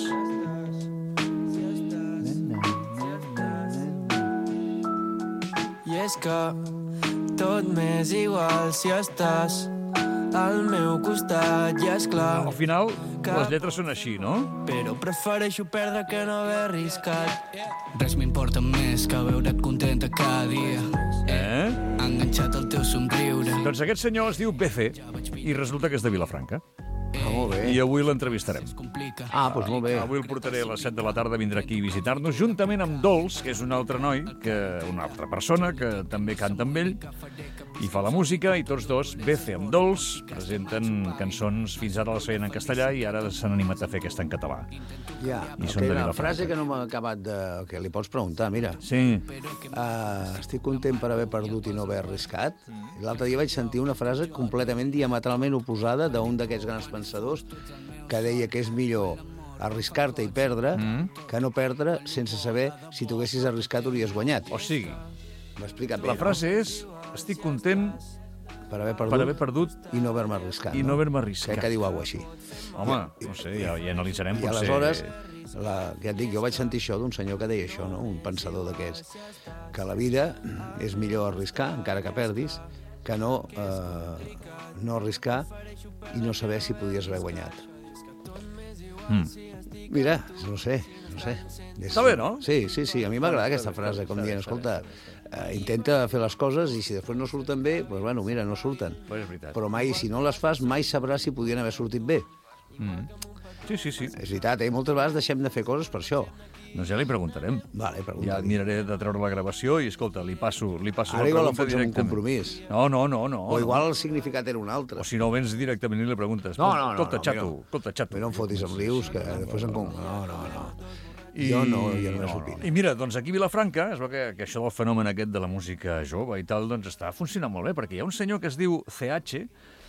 I és que tot m'és igual si estàs al meu costat, i és clar... Al final, les lletres són així, no? Però prefereixo perdre que no haver arriscat. Res m'importa més que veure't contenta cada dia. Enganxat al teu somriure. Doncs aquest senyor es diu BC i resulta que és de Vilafranca. Molt bé. I avui l'entrevistarem. Doncs molt bé. Avui el portaré a les 7 de la tarda, vindrà aquí a visitar-nos, juntament amb Dols, que és un altre noi, una altra persona, que també canta amb ell, i fa la música, i tots dos, BC amb Dols, presenten cançons, fins ara les feien en castellà, i ara s'han animat a fer aquesta en català. Ja, la frase que no m'ha acabat de... que li pots preguntar, mira. Sí. Estic content per haver perdut i no haver arriscat. L'altre dia vaig sentir una frase completament diametralment oposada d'un d'aquests grans pensadors que deia que és millor arriscar-te i perdre que no perdre sense saber si t'ho haguessis arriscat o hauries guanyat. O sigui, m'ha explicat bé, la frase és: estic content per haver perdut i no haver-me arriscat. I no haver-me arriscat. Crec que diu alguna cosa així. Home, no sé, ja analitzarem. I aleshores, ja et dic, jo vaig sentir això d'un senyor que deia això, no? Un pensador d'aquests, que la vida és millor arriscar, encara que perdis, que no arriscar i no saber si podies haver guanyat. Mira, no sé. Està bé, no? Sí, a mi m'agrada aquesta frase, com dient, escolta, intenta fer les coses i si després no surten bé, doncs bueno, mira, no surten. Pues és veritat. Però mai, si no les fas, mai sabràs si podien haver sortit bé. Sí. És veritat, moltes vegades deixem de fer coses per això. Doncs ja li preguntarem. Vale, ja miraré de treure la gravació i, escolta, li passo Ara la igual la pregunta fots amb un directament. compromís. No. O igual el significat era un altre. O si no, vens directament i li preguntes. No. Escolta, xato. No em fotis amb rius, que després em... No. Jo no opino. I mira, doncs aquí a Vilafranca, es veu que això del fenomen aquest de la música jove i tal, doncs està funcionant molt bé, perquè hi ha un senyor que es diu CH,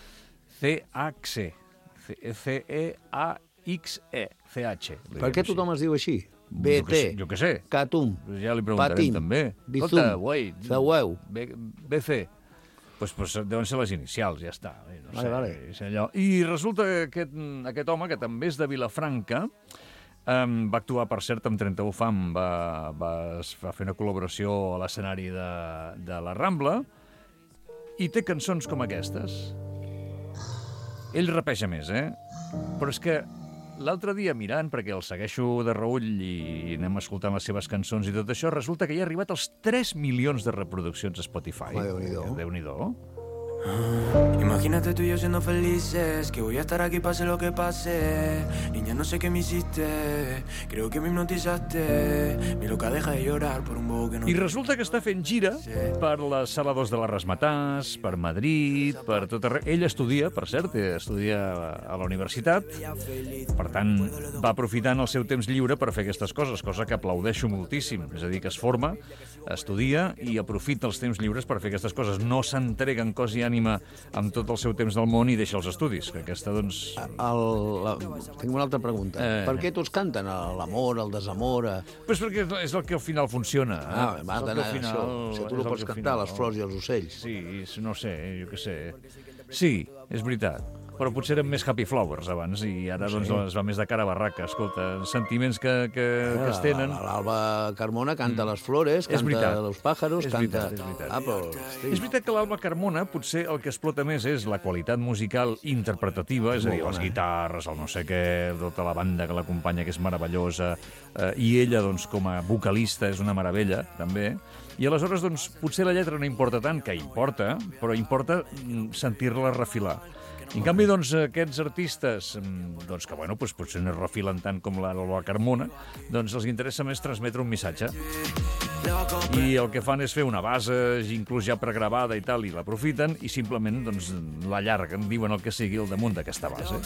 CHE, Per què tothom es diu així? BT, jo què sé. Catum, Ja li preguntarem Patim, també. Bizum, Zaueu. BC. Pues deuen ser les inicials, ja està. No sé, Vale. és allò. I resulta que aquest home, que també és de Vilafranca, va actuar, per cert, amb 31 Fam, va fer una col·laboració a l'escenari de la Rambla, i té cançons com aquestes. Ell rapeja més, però és que l'altre dia, mirant, perquè el segueixo de reull i anem escoltant les seves cançons i tot això, resulta que ja ha arribat als 3 milions de reproduccions a Spotify. Déu-n'hi-do. Imagínate tú y yo siendo felices, que voy a estar aquí pase lo que pase. Niña, no sé qué me hiciste, creo que me hipnotizaste. Mi loca deja de llorar por un bobo que no... I resulta que està fent gira per les Sala 2 de la Ramatàs, per Madrid, per tot arreu. Ell estudia, per cert, estudia a la universitat, per tant, va aprofitant el seu temps lliure per fer aquestes coses, cosa que aplaudeixo moltíssim. És a dir, que es forma, estudia i aprofita els temps lliures per fer aquestes coses. No s'entrega en cos i ànima amb tot el seu temps del món i deixa els estudis, que aquesta, doncs... Tinc una altra pregunta. Per què tots canten l'amor, el desamor? Pues perquè és el que al final funciona. Va d'anar això. Si tu no pots cantar les flors i els ocells. Sí, no sé, jo què sé. Sí, és veritat. Però potser eren més Happy Flowers abans i ara doncs es va més de cara a barraca. Escolta, sentiments que es tenen... L'Alba Carmona canta les flores, canta los pájaros, canta... És veritat. Però... És veritat que l'Alba Carmona potser el que explota més és la qualitat musical interpretativa, és a dir, les guitarres, el no sé què, tota la banda que l'acompanya, que és meravellosa, i ella, doncs, com a vocalista és una meravella, també. I aleshores, doncs, potser la lletra no importa tant, que importa, però importa sentir-la refilar. I en canvi, doncs, aquests artistes, doncs, que, bueno, doncs, potser no es refilen tant com la Carmona, doncs els interessa més transmetre un missatge. I el que fan és fer una base, inclús ja pregravada i tal, i l'aprofiten, i simplement, doncs, l'allarguen, diuen el que sigui al damunt d'aquesta base.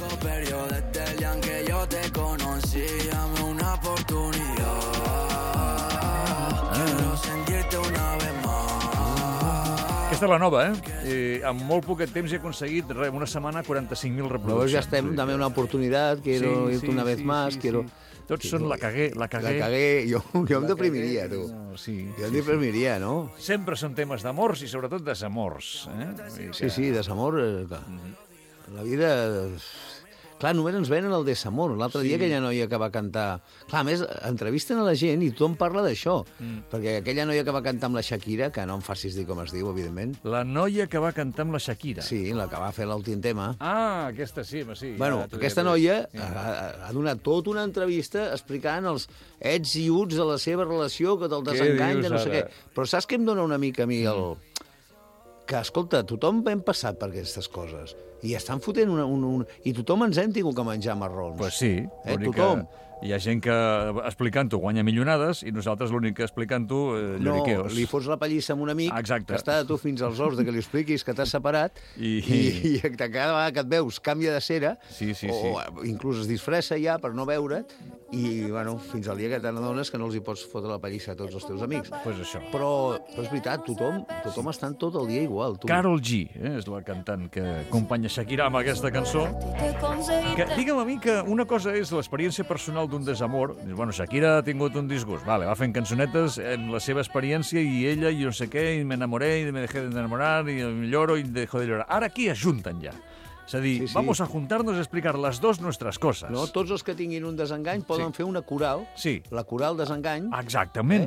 Aquesta és la nova, amb molt poquet temps he aconseguit, una setmana, 45.000 reproduccions. Luego ya está, dame una oportunidad, quiero irte una vez más, quiero... Tots són la cagué. La cagué, jo em deprimiria, tu. Jo em deprimiria, no? Sempre són temes d'amors i sobretot desamors. Sí, desamor. La vida... Clar, només ens venen el desamor. L'altre dia aquella noia que va cantar... Clar, a més, entrevisten a la gent i tothom parla d'això. Perquè aquella noia que va cantar amb la Shakira, que no em facis dir com es diu, evidentment. La noia que va cantar amb la Shakira. Sí, la que va fer l'últim tema. Ah, aquesta sí. Bueno, aquesta noia ha donat tota una entrevista explicant els ets i uts de la seva relació, que del desengany, de no sé què. Però saps què em dona una mica a mi el... Que, escolta, tothom hem passat per aquestes coses i estan fotent i tothom ens hem tingut que menjar marrons. Pues sí. Tothom. Hi ha gent que explicant-ho guanya milionades i nosaltres l'únic que explicant-ho lloriqueos. No, li fots la pallissa amb un amic que està de tu fins als ous de que li expliquis que t'has separat i cada vegada que et veus canvia de cera o inclús es disfressa ja per no veure't i, bueno, fins al dia que te n'adones que no els hi pots fotre la pallissa a tots els teus amics. Pues això. Però és veritat, tothom està tot el dia igual. Karol G és la cantant que acompanya Shakira amb aquesta cançó. Digue'm a mi que una cosa és l'experiència personal d'un desamor. Bueno, Shakira ha tingut un disgust. Vale, va fent cançonetes amb la seva experiència i ella, i no sé què, i me enamoré, i me dejé de enamorar, i lloro, i dejo de llorar. Ara aquí es junten ja. És a dir, vamos a juntarnos a explicar las dos nuestras cosas. No, tots els que tinguin un desengany poden fer una coral, la coral desengany. Exactament.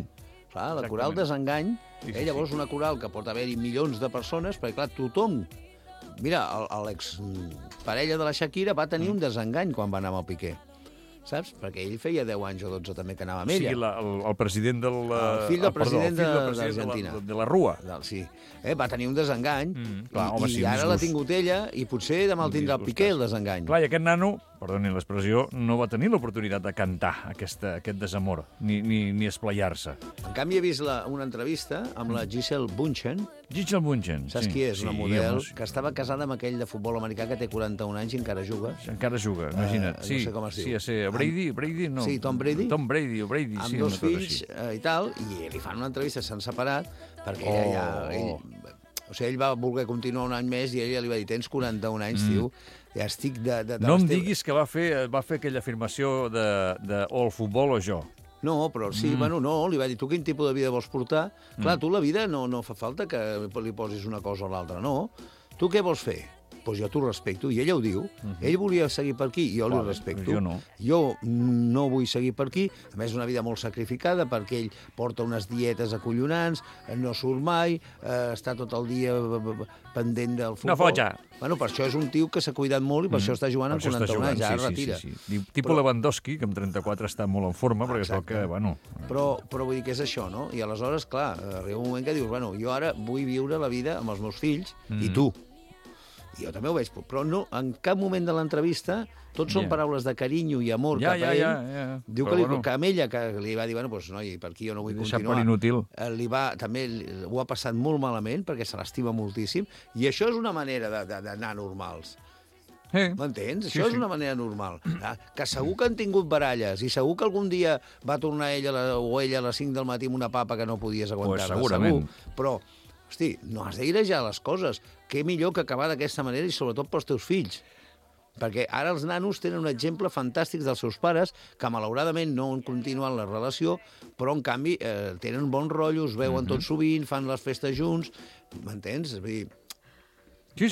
Clar, la coral Desengany, llavors una coral que pot haver-hi milions de persones, perquè, clar, tothom... Mira, l'exparella de la Shakira va tenir un desengany quan va anar amb el Piqué. Saps? Perquè ell feia 10 anys o 12 també que anava amb ella. Sí, el president del... El fill del president d'Argentina. De la Rua. Sí. Va tenir un desengany i ara l'ha tingut ella i potser demà el tindrà el Piqué, el desengany. Clar, i aquest nano, perdoni l'expressió, no va tenir l'oportunitat de cantar aquest desamor, ni esplayar-se. En canvi, he vist una entrevista amb la Gisele Bündchen. Gisele Bündchen, saps qui és? Una model que estava casada amb aquell de futbol americà que té 41 anys i encara juga. Encara juga, imagina't. No sé com es diu. Sí, Brady, no. Sí, Tom Brady. Tom Brady o Brady, sí. Amb 2 fills i tal, i li fan una entrevista, s'han separat, perquè ell va voler continuar un any més i ella li va dir, tens 41 anys, tio, ja estic de... No em diguis que va fer aquella afirmació de o el futbol o jo. No, però sí, bueno, no, li va dir, tu quin tipus de vida vols portar? Clar, tu la vida no fa falta que li posis una cosa o l'altra, no. Tu què vols fer? Doncs jo t'ho respecto, i ella ho diu. Ell volia seguir per aquí, jo li respecto. Jo no. Jo no vull seguir per aquí, a més una vida molt sacrificada, perquè ell porta unes dietes acollonants, no surt mai, està tot el dia pendent del futbol. No foja! Bueno, per això és un tio que s'ha cuidat molt i per això està jugant amb 41 anys, ja es retira. Tipo Lewandowski, que amb 34 està molt en forma, perquè és el que, bueno... Però vull dir que és això, no? I aleshores, clar, arriba un moment que dius, bueno, jo ara vull viure la vida amb els meus fills i tu. I jo també ho veig, però no, en cap moment de l'entrevista, tots són paraules de carinyo i amor cap a ell. Diu que amb ella, que li va dir, bueno, doncs, noi, per aquí jo no vull continuar. Per inútil. També ho ha passat molt malament, perquè se l'estima moltíssim, i això és una manera d'anar normals. M'entens? Això és una manera normal. Que segur que han tingut baralles i segur que algun dia va tornar ella o ella a les 5 del matí amb una papa que no podies aguantar-la. Segurament. Però, hosti, no has d'airejar les coses. Què millor que acabar d'aquesta manera i sobretot pels teus fills. Perquè ara els nanos tenen un exemple fantàstic dels seus pares que malauradament no han continuat la relació, però en canvi tenen bon rotllo, es veuen tots sovint, fan les festes junts, m'entens? Vull dir... Sí.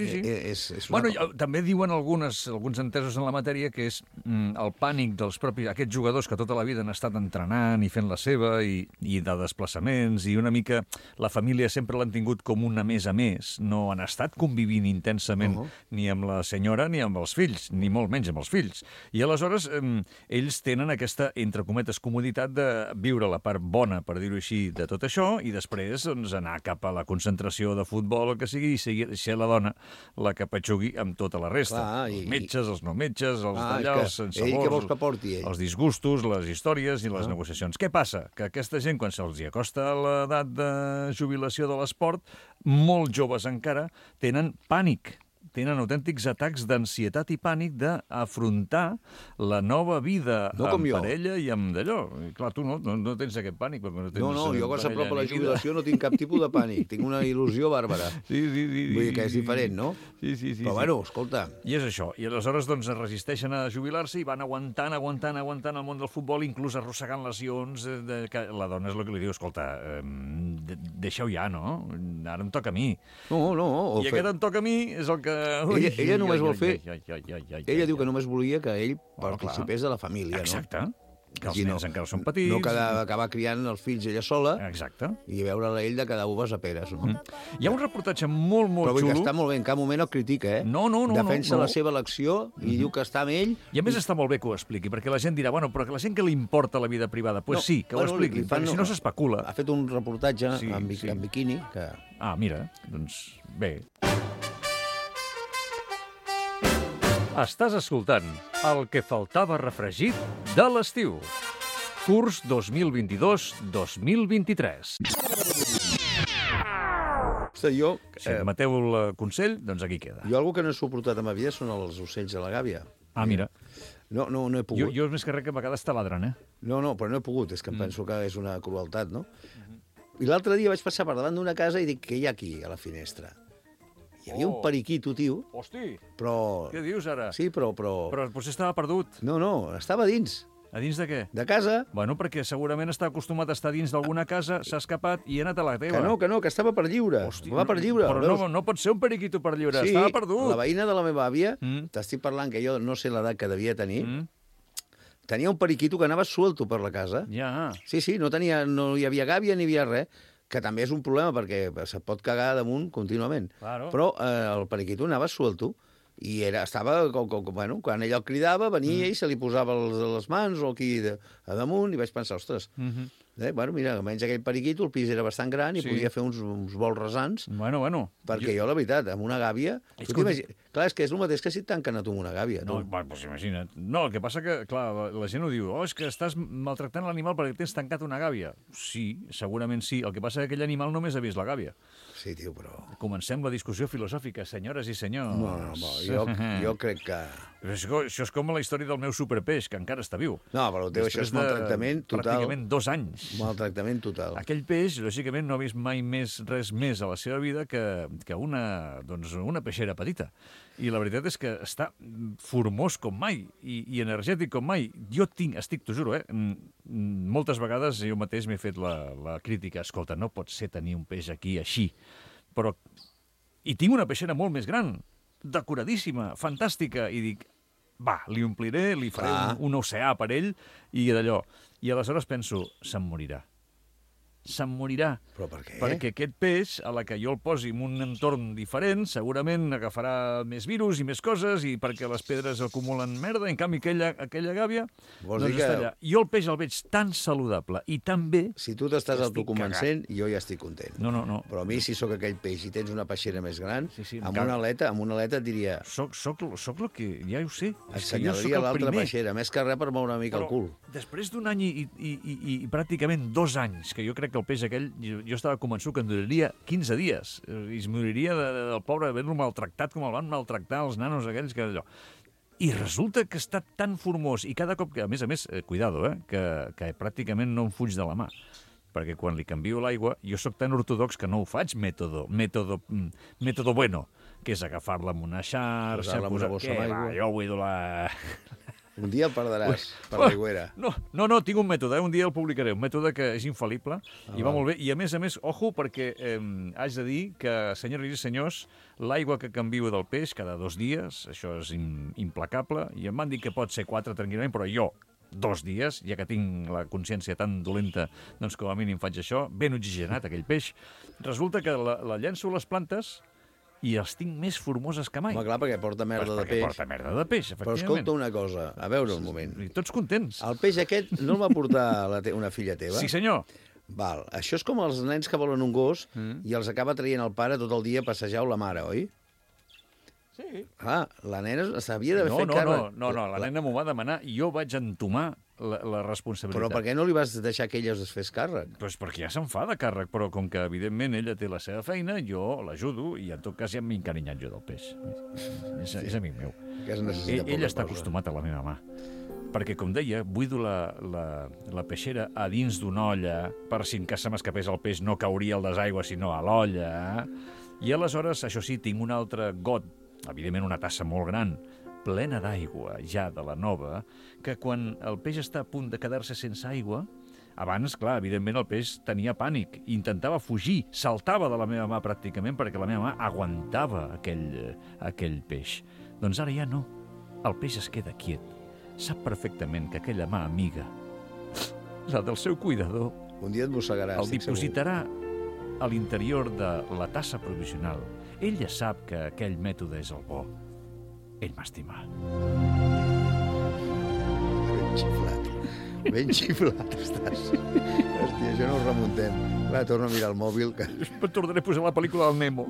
Bueno, també diuen alguns entesos en la matèria que és el pànic dels propis... Aquests jugadors que tota la vida han estat entrenant i fent la seva i de desplaçaments i una mica la família sempre l'han tingut com una més a més. No han estat convivint intensament ni amb la senyora ni amb els fills, ni molt menys amb els fills. I aleshores ells tenen aquesta, entre cometes, comoditat de viure la part bona, per dir-ho així, de tot això i després anar cap a la concentració de futbol, el que sigui, i ser la dona la que petxugui amb tota la resta. Els metges, els no metges, els d'allà, els sensabors, els disgustos, les històries i les negociacions. Què passa? Que aquesta gent, quan se'ls hi acosta l'edat de jubilació de l'esport, molt joves encara, tenen pànic. Tenen autèntics atacs d'ansietat i pànic d'afrontar la nova vida amb parella i amb d'allò. Clar, tu no tens aquest pànic. No, jo quan s'apropa la jubilació no tinc cap tipus de pànic. Tinc una il·lusió bàrbara. Vull dir que és diferent, no? Sí. Però bueno, escolta... I és això. I aleshores es resisteixen a jubilar-se i van aguantant el món del futbol, inclús arrossegant lesions. La dona és el que li diu, escolta, deixa-ho ja, no? Ara em toca a mi. No. I aquest em toca a mi és el que... Ella només vol fer... Ella diu que només volia que ell participés de la família, no? Exacte. Que els nens encara són petits. No acabar criant els fills ella sola. Exacte. I veure-la ell de cada uves a peres, no? Hi ha un reportatge molt xulo... Però vull que està molt bé, en cap moment el critica, No. Defensa la seva elecció i diu que està amb ell... I a més està molt bé que ho expliqui, perquè la gent dirà, bueno, però que la gent que li importa la vida privada, doncs sí, que ho expliqui, perquè si no s'especula. Ha fet un reportatge en biquini que... Ah, mira, doncs bé... Estàs escoltant El que faltava refregit de l'estiu. Curs 2022-2023. Si admeteu el consell, doncs aquí queda. Jo algú que no he suportat a ma vida són els ocells de la gàbia. Ah, mira. No he pogut. Jo més que res que a vegades taladren, No, però no he pogut. És que em penso que és una crueltat, no? I l'altre dia vaig passar per davant d'una casa i dic, què hi ha aquí, a la finestra? Hi havia un periquito, tio. Hosti! Però... Què dius, ara? Sí, però... Però potser estava perdut. No, estava dins. A dins de què? De casa. Bueno, perquè segurament està acostumat a estar dins d'alguna casa, s'ha escapat i ha anat a la teva. Que estava per lliure. Hosti, va per lliure. Però no pot ser un periquito per lliure, sí, estava perdut. La veïna de la meva àvia, t'estic parlant que jo no sé l'edat que devia tenir, tenia un periquito que anava suelto per la casa. Ja. Sí, no hi havia gàbia ni hi havia res, que també és un problema perquè se't pot cagar damunt contínuament. Claro. Però el periquito anava suelto i estava, bueno, quan ell el cridava, venia i se li posava les mans o aquí a damunt i vaig pensar, ostres, bueno, mira, almenys aquell periquito, el pis era bastant gran i podia fer uns vols rasants. Bueno. Perquè jo, la veritat, amb una gàbia... Clar, és que és el mateix que si et tanquen a tu amb una gàbia. No, doncs imagina't. No, el que passa que, clar, la gent ho diu, és que estàs maltractant l'animal perquè tens tancat una gàbia. Sí, segurament sí. El que passa que aquell animal només ha vist la gàbia. Sí, tio, però... Comencem la discussió filosòfica, senyores i senyors. No, jo crec que... Això és com la història del meu superpeix, que encara està viu. No, però teu, això és maltractament total. Pràcticament 2 anys. Maltractament total. Aquell peix, lògicament, no ha vist mai res més a la seva vida que una peixera petita. I la veritat és que està formós com mai i energètic com mai. Jo t'ho juro, moltes vegades jo mateix m'he fet la crítica. Escolta, no pot ser tenir un peix aquí així. Però... I tinc una peixera molt més gran, decoradíssima, fantàstica, i dic, li ompliré, li faré un oceà per ell, i d'allò. I aleshores penso, se'm morirà. Se'm morirà. Però per què? Perquè aquest peix, a la que jo el posi en un entorn diferent, segurament agafarà més virus i més coses, i perquè les pedres acumulen merda, en canvi aquella gàbia doncs està allà. Jo el peix el veig tan saludable i tan bé... Si tu t'estàs autoconvencent, jo ja estic content. No. Però a mi, si sóc aquell peix i tens una peixera més gran, amb una aleta et diria... Soc el que... Ja ho sé. Assenyalaria l'altra peixera, més que res per moure una mica el cul. Després d'un any i pràcticament 2 anys, que jo crec que el peix aquell, jo estava convençut que en duraria 15 dies. I es moriria del pobre haver-lo maltractat com el van maltractar els nanos aquells que allò. I resulta que està tan formós i cada cop que, a més, cuidado, que pràcticament no em fuig de la mà. Perquè quan li canvio l'aigua, jo sóc tan ortodox que no ho faig método bueno, que és agafar-la amb una xarxa, posar-la amb una bossa amb aigua. Jo vull la... Un dia el perdràs per l'aigüera. No, tinc un mètode, un dia el publicaré, un mètode que és infal·lible i va molt bé. I a més, ojo, perquè haig de dir que, senyores i senyors, l'aigua que canvio del peix cada 2 dies, això és implacable, i em van dir que pot ser 4 tranquil·lament, però jo 2 dies, ja que tinc la consciència tan dolenta, doncs com a mínim faig això, ben oxigenat aquell peix. Resulta que la llenço a les plantes i els tinc més formoses que mai. Home, clar, perquè porta merda de peix. Porta merda de peix, efectivament. Però escolta una cosa, a veure un moment. I tots contents. El peix aquest no el va portar una filla teva? Sí, senyor. Val. Això és com els nens que volen un gos i els acaba traient el pare tot el dia a passejar o la mare, oi? Sí. La nena s'havia d'haver fet càrrec. No, la nena m'ho va demanar i jo vaig entomar la responsabilitat. Però per què no li vas deixar que ella es fes càrrec? Doncs perquè ja se'n fa de càrrec, però com que evidentment ella té la seva feina, jo l'ajudo i en tot cas ja m'he encarinyat jo del peix. És amic meu. Ell està acostumat a la meva mà. Perquè, com deia, buido la peixera a dins d'una olla per si en cas se m'escapés el peix no cauria al desaigua, sinó a l'olla. I aleshores, això sí, tinc un altre got, evidentment una tassa molt gran, plena d'aigua, ja de la nova, que quan el peix està a punt de quedar-se sense aigua, abans, clar, evidentment el peix tenia pànic, intentava fugir, saltava de la meva mà pràcticament perquè la meva mà aguantava aquell peix. Doncs ara ja no, el peix es queda quiet. Sap perfectament que aquella mà amiga, la del seu cuidador, un dia et mossegaràs, el dipositarà a l'interior de la tassa provisional. Ell ja sap que aquell mètode és el bo. Ell m'estima. Ben xiflat estàs. Hòstia, això no ho remuntem. Va, torno a mirar el mòbil. Tornaré a posar la pel·lícula del Nemo.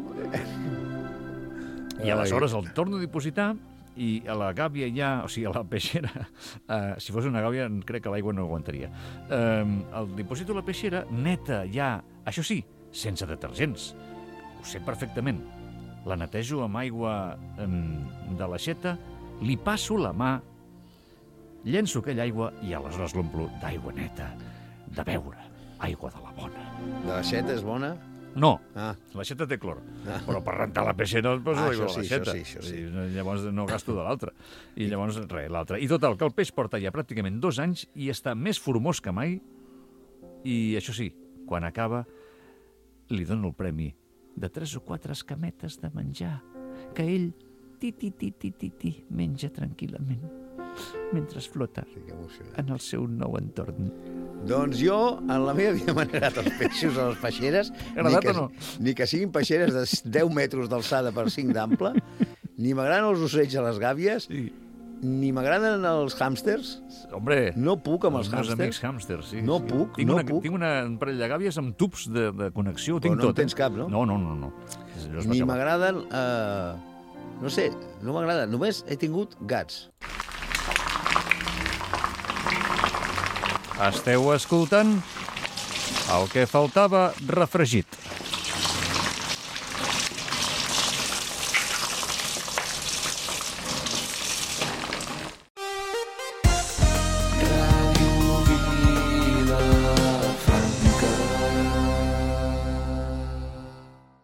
I aleshores el torno a dipositar i a la gàbia ja, o sigui, a la peixera, si fos una gàbia crec que l'aigua no aguantaria. El diposito a la peixera neta ja, això sí, sense detergents. Ho sé perfectament. La netejo amb aigua de l'aixeta, li passo la mà, llenço aquella aigua i aleshores l'omplo d'aigua neta, de beure, aigua de la bona. De l'aixeta és bona? No, l'aixeta té clor, però per rentar la peixera el poso l'aigua de l'aixeta. Això sí. Llavors no gasto de l'altra. I llavors res, l'altra. I total, que el peix porta ja pràcticament 2 anys i està més formós que mai i això sí, quan acaba li dono el premi de 3 o 4 escametes de menjar que ell menja tranquil·lament mentre flota en el seu nou entorn. Doncs jo, en la meva vida m'han agradat els peixos a les peixeres. Agradat o no? Ni que siguin peixeres de 10 metres d'alçada per 5 d'ample, ni m'agraden els ocells a les gàbies, ni m'agraden els hàmsters. Hombre, no puc amb els meus hàmsters. amics hàmsters, sí. No puc, tinc no una, puc. Tinc un parell de gàbies amb tubs de connexió, ho tinc no tot. en tens cap, no? No. Ni m'agraden... no sé, no m'agrada. Només he tingut gats. Esteu escoltant el que faltava refregit.